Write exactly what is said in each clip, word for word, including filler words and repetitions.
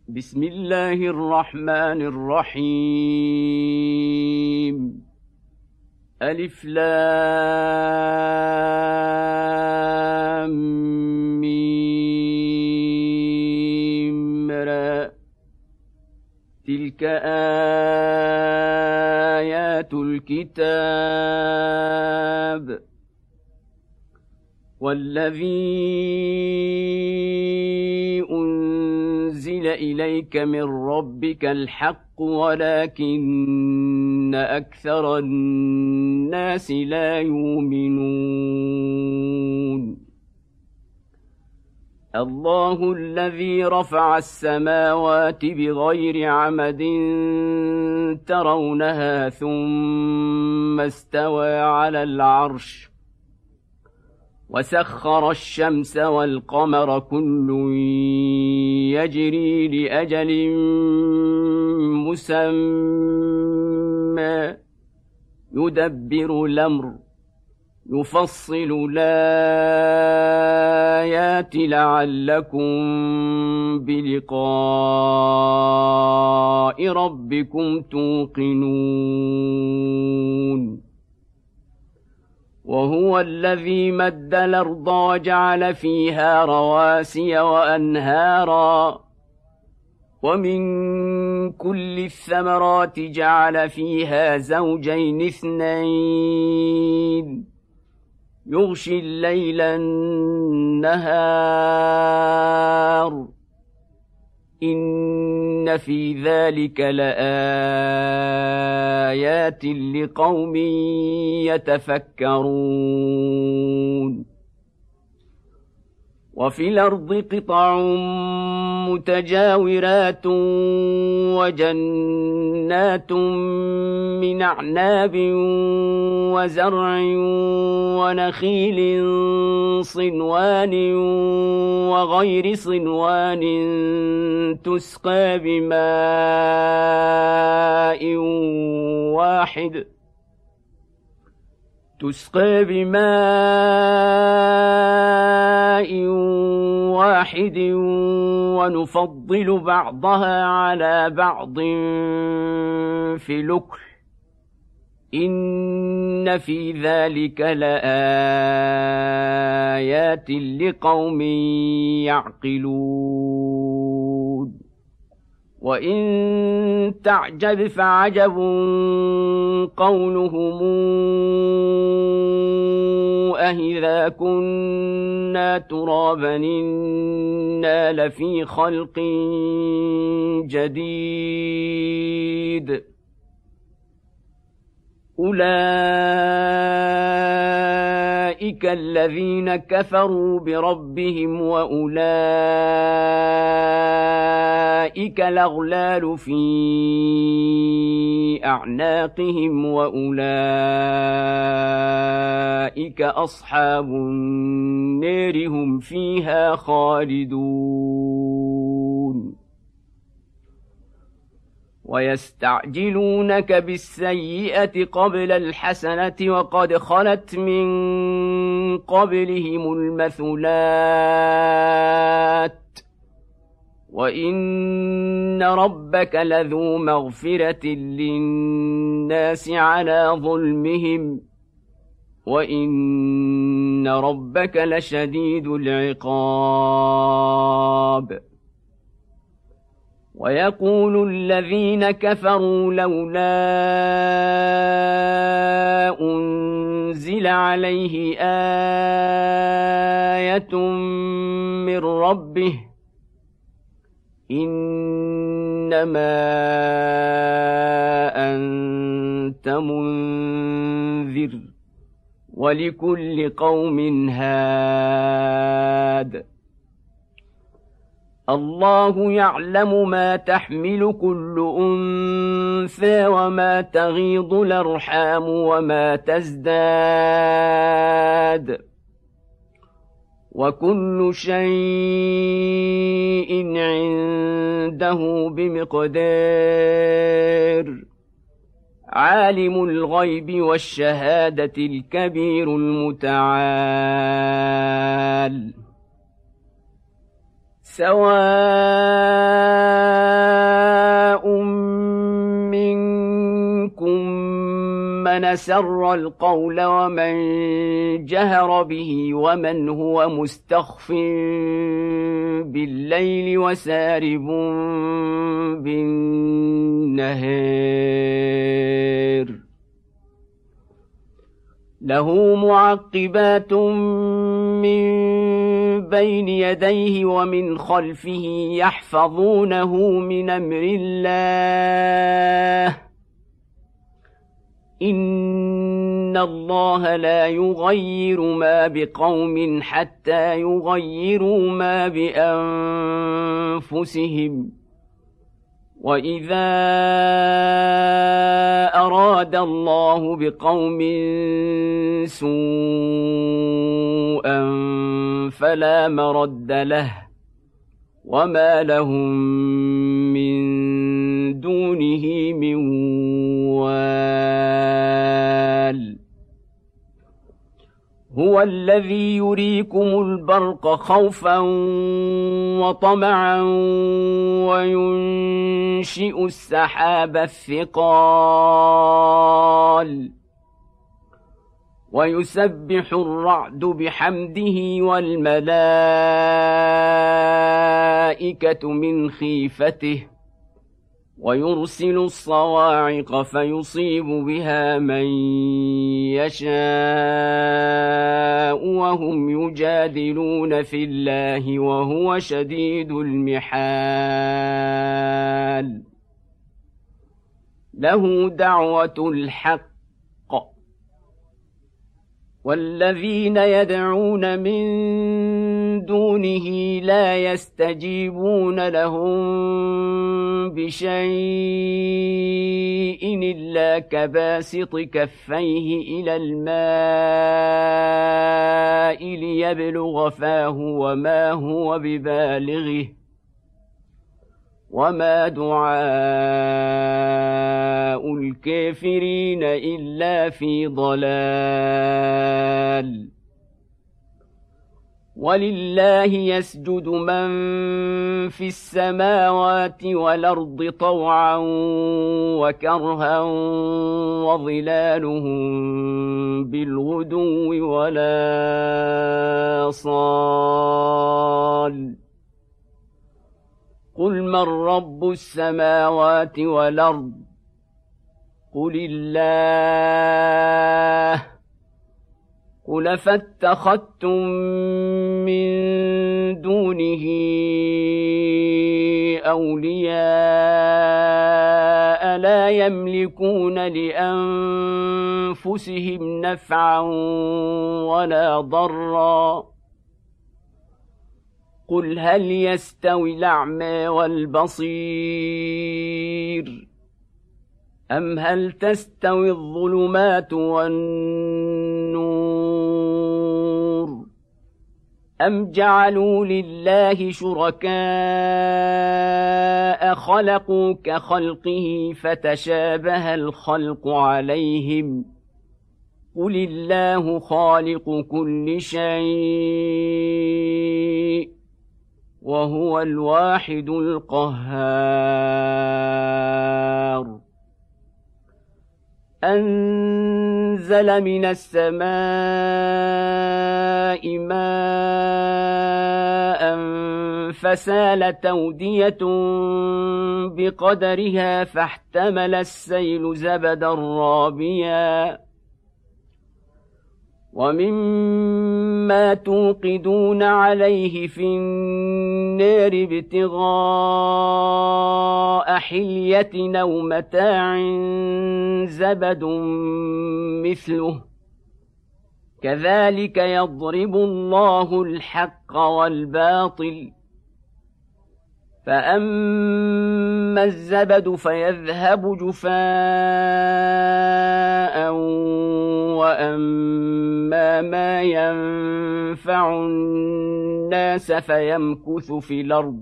بسم الله الرحمن الرحيم ألف لام ميم را تلك آيات الكتاب والذي أنزل إليك من ربك الحق ولكن أكثر الناس لا يؤمنون الله الذي رفع السماوات بغير عمد ترونها ثم استوى على العرش وسخر الشمس والقمر كل يجري لأجل مسمى يدبر الأمر يفصل الآيات لعلكم بلقاء ربكم توقنون وهو الذي مد الأرض وجعل فيها رواسي وأنهارا ومن كل الثمرات جعل فيها زوجين اثنين يغشي الليل النهار إن في ذلك لآيات لقوم يتفكرون وفي الأرض قطع متجاورات وجنات من أعناب وزرع ونخيل صنوان وغير صنوان تسقى بماء واحد تسقى بماء واحد ونفضل بعضها على بعض في الأكل إن في ذلك لآيات لقوم يعقلون وإن تعجب فعجب قولهم أإذا كنا ترابا إنا لفي خلق جديد أولئك الذين كفروا بربهم وأولئك الأغلال في أعناقهم وأولئك أصحاب النار هم فيها خالدون ويستعجلونك بالسيئة قبل الحسنة وقد خلت من قبلهم المثلات وإن ربك لذو مغفرة للناس على ظلمهم وإن ربك لشديد العقاب ويقول الذين كفروا لولا أنزل عليه آية من ربه إنما أنت منذر ولكل قوم هاد الله يعلم ما تحمل كل أنثى وما تغيض الأرحام وما تزداد وكل شيء عنده بمقدار عالم الغيب والشهادة الكبير المتعال سواء من أسر القول ومن جهر به ومن هو مستخف بالليل وسارب بالنهار له معقبات من بين يديه ومن خلفه يحفظونه من أمر الله إن الله لا يغير ما بقوم حتى يغيروا ما بأنفسهم وإذا أراد الله بقوم سوءا فلا مرد له وما لهم من دونه من وال هو الذي يريكم البرق خوفا وطمعا وينشئ السحاب الثقال ويسبح الرعد بحمده والملائكة من خيفته ويرسل الصواعق فيصيب بها من يشاء وهم يجادلون في الله وهو شديد المحال له دعوة الحق والذين يدعون من دونه لا يستجيبون لهم بشيء إلا كباسط كفيه إلى الماء ليبلغ فاه وما هو ببالغه وما دعاء الكافرين إلا في ضلال ولله يسجد من في السماوات والأرض طوعا وكرها وظلالهم بالغدو ولا صال قل من رب السماوات والأرض قل الله قل فاتخذتم من دونه أولياء لا يملكون لأنفسهم نفعا ولا ضرا قل هل يستوي الأعمى والبصير أم هل تستوي الظلمات والنور أم جعلوا لله شركاء خلقوا كخلقه فتشابه الخلق عليهم قل الله خالق كل شيء وهو الواحد القهار أنزل من السماء ماء فسالت أودية بقدرها فاحتمل السيل زبدا رابيا ومما توقدون عليه في النار ابتغاء حلية أو متاع زبد مثله كذلك يضرب الله الحق والباطل فأما الزبد فيذهب جفاء وأما ما ينفع الناس فيمكث في الأرض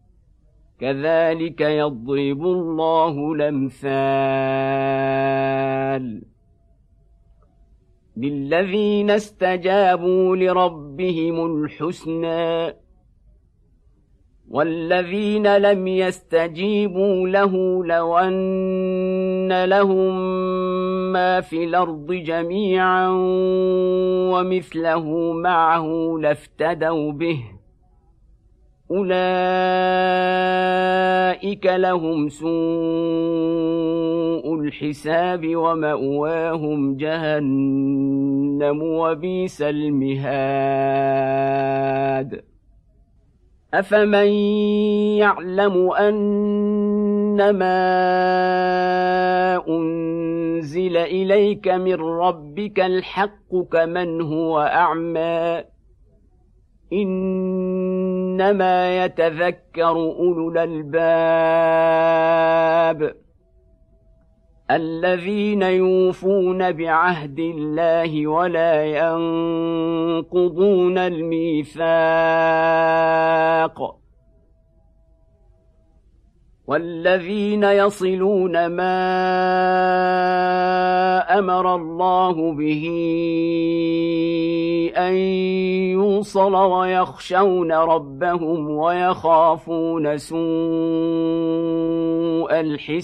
كذلك يضرب الله الأمثال للذين استجابوا لربهم الحسنى والذين لم يستجيبوا له لو أن لهم ما في الأرض جميعا ومثله معه لافتدوا به أولئك لهم سوء الحساب ومأواهم جهنم وبئس المهاد أفمن يعلم أنما أنزل إليك من ربك الحق كمن هو أعمى إنما يتذكر أولو الألباب الذين يوفون بعهد الله ولا ينقضون الميثاق والذين يصلون ما أمر الله به أن يوصل ويخشون ربهم ويخافون سوء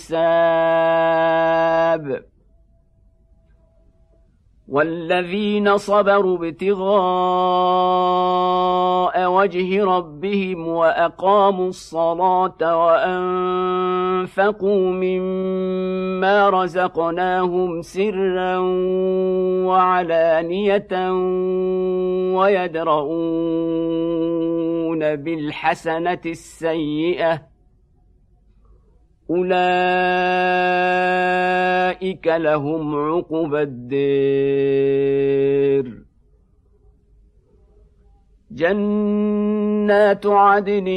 الحساب والذين صبروا ابتغاء وجه ربهم وأقاموا الصلاة وأنفقوا مما رزقناهم سرا وعلانية ويدرؤون بالحسنة السيئة أولئك لهم عقبى الدير جنات عدن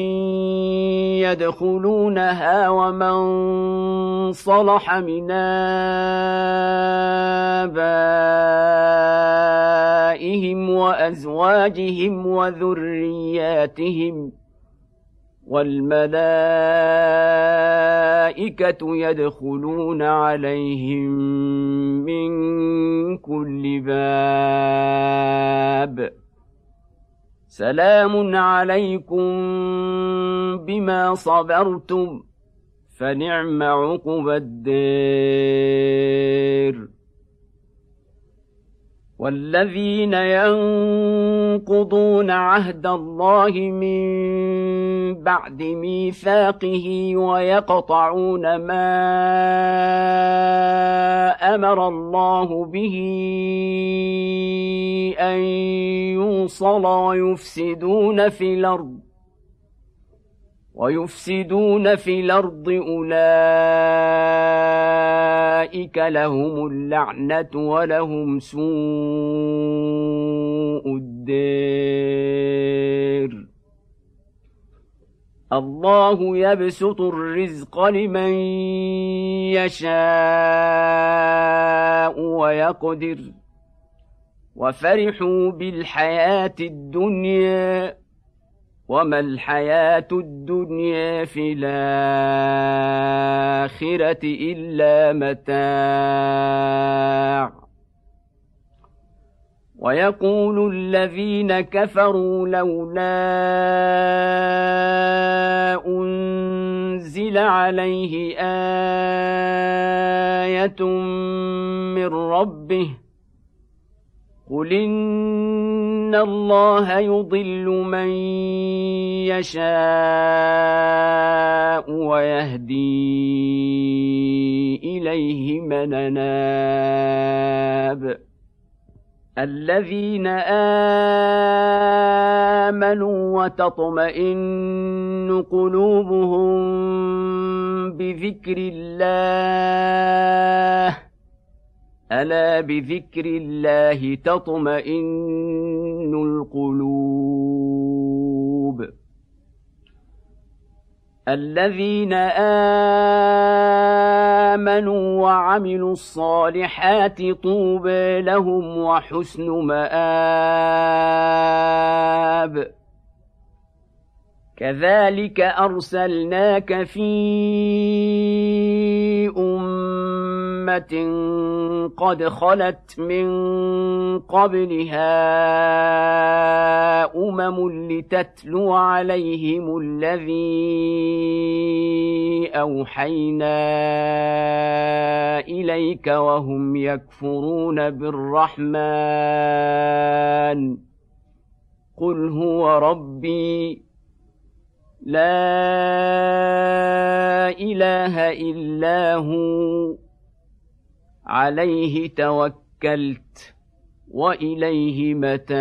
يدخلونها ومن صلح من آبائهم وأزواجهم وذرياتهم والملائكة يدخلون عليهم من كل باب سلام عليكم بما صبرتم فنعم عقبى الدير والذين ينقضون عهد الله من بعد ميثاقه ويقطعون ما أمر الله به أن يوصل ويفسدون في الأرض ويفسدون في الأرض أولئك لهم اللعنة ولهم سوء الدير الله يبسط الرزق لمن يشاء ويقدر وفرحوا بالحياة الدنيا وما الحياة الدنيا في الآخرة إلا متاع ويقول الذين كفروا لولا أنزل عليه آية من ربه قل إن الله يضل من يشاء ويهدي إليه من أناب الذين آمنوا وتطمئن قلوبهم بذكر الله ألا بذكر الله تطمئن القلوب الذين آمنوا وعملوا الصالحات طوبى لهم وحسن مآب كذلك أرسلناك في أمة أمة قد خلت من قبلها أمم لتتلو عليهم الذي أوحينا إليك وهم يكفرون بالرحمن قل هو ربي لا إله إلا هو عليه توكلت وإليه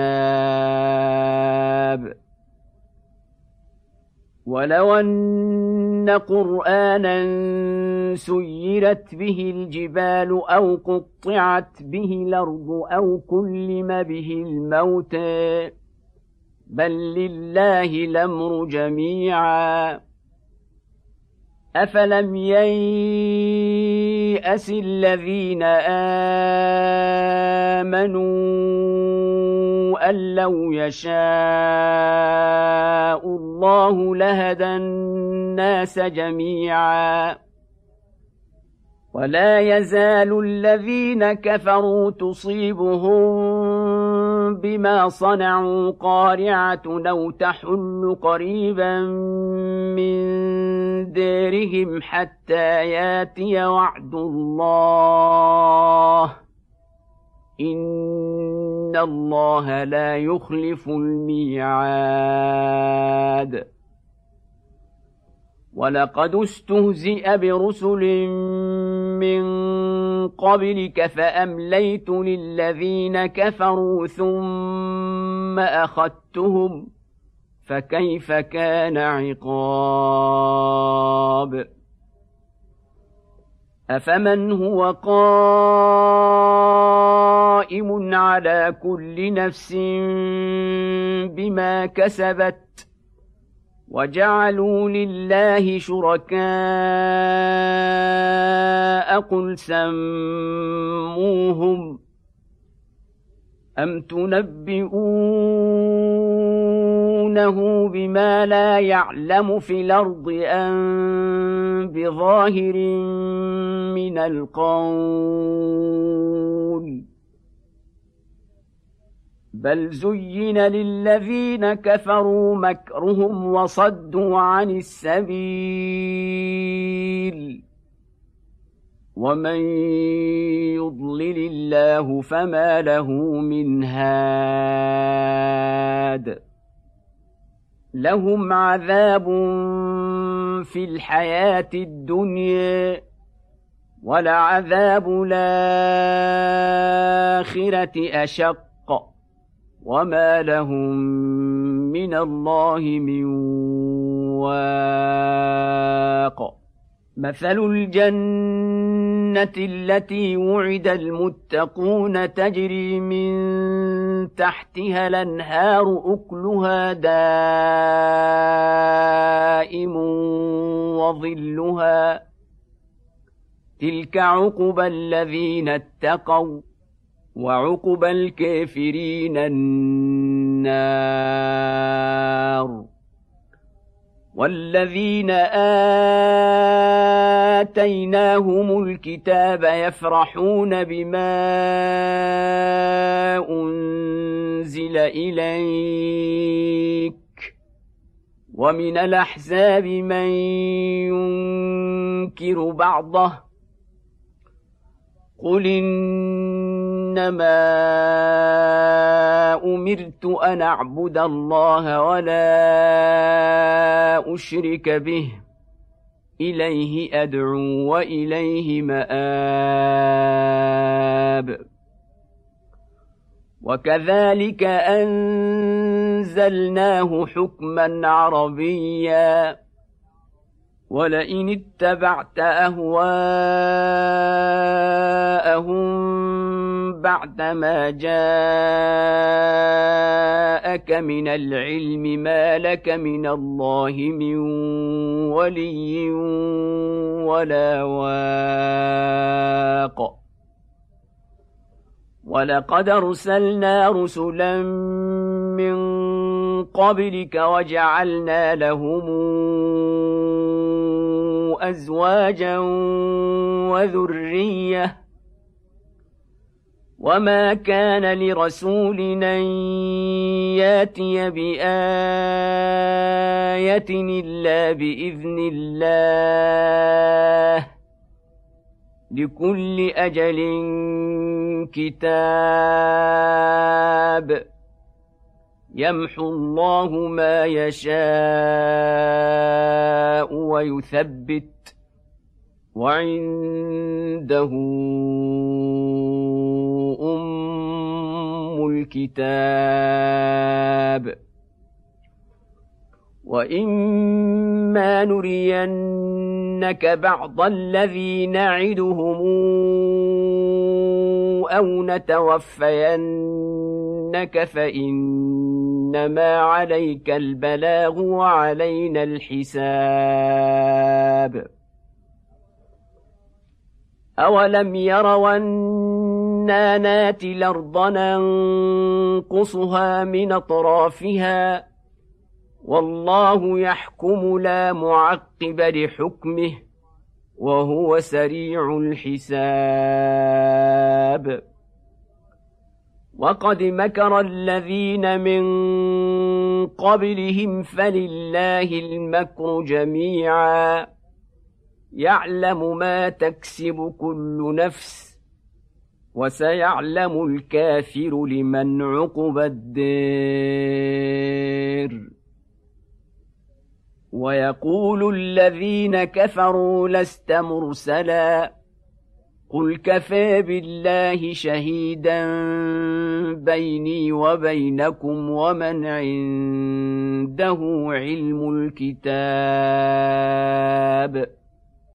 متاب ولو أن قرآنا سيرت به الجبال أو قطعت به الأرض أو كلم به الموتى بل لله الأمر جميعا أفلم ييأس الذين آمنوا أن لو يشاء الله لهدى الناس جميعا ولا يزال الذين كفروا تصيبهم بما صنعوا قارعة أو تحل قريبا من دارهم حتى ياتي وعد الله إن الله لا يخلف الميعاد ولقد استهزئ برسل من قبلك فأمليت للذين كفروا ثم أخذتهم فكيف كان عقاب أفمن هو قائم على كل نفس بما كسبت وجعلوا لله شركاء قل سموهم أم تنبئونه بما لا يعلم في الأرض أم بظاهر من القول بل زين للذين كفروا مكرهم وصدوا عن السبيل ومن يضلل الله فما له من هاد لهم عذاب في الحياة الدنيا ولعذاب الآخرة أشق وما لهم من الله من واق مثل الجنة التي وعد المتقون تجري من تحتها الأنهار أكلها دائم وظلها تلك عقبى الذين اتقوا وعقبى الكافرين النار والذين آتيناهم الكتاب يفرحون بما أنزل إليك ومن الأحزاب من ينكر بعضه قل إنما أمرت أن أعبد الله ولا أشرك به إليه أدعو وإليه مآب وكذلك أنزلناه حكما عربيا ولئن اتبعت أهواءهم بعدما جاءك من العلم ما لك من الله من ولي ولا واق ولقد أرسلنا رسلا من قبلك وجعلنا لهم أزواجا وذرية وما كان لرسول أن ياتي بآية إلا بإذن الله لكل أجل كتاب يمحو الله ما يشاء ويثبت وعنده أم الكتاب وإما نرينك بعض الذي نعدهم أو نتوفينك فإنما عليك البلاغ وعلينا الحساب أولم يروا أنا ناتي الأرض ننقصها من أطرافها والله يحكم لا معقب لحكمه وهو سريع الحساب وقد مكر الذين من قبلهم فلله المكر جميعا يعلم ما تكسب كل نفس وسيعلم الكافر لمن عقبى الدار ويقول الذين كفروا لست مرسلا قل كفى بالله شهيدا بيني وبينكم ومن عنده علم الكتاب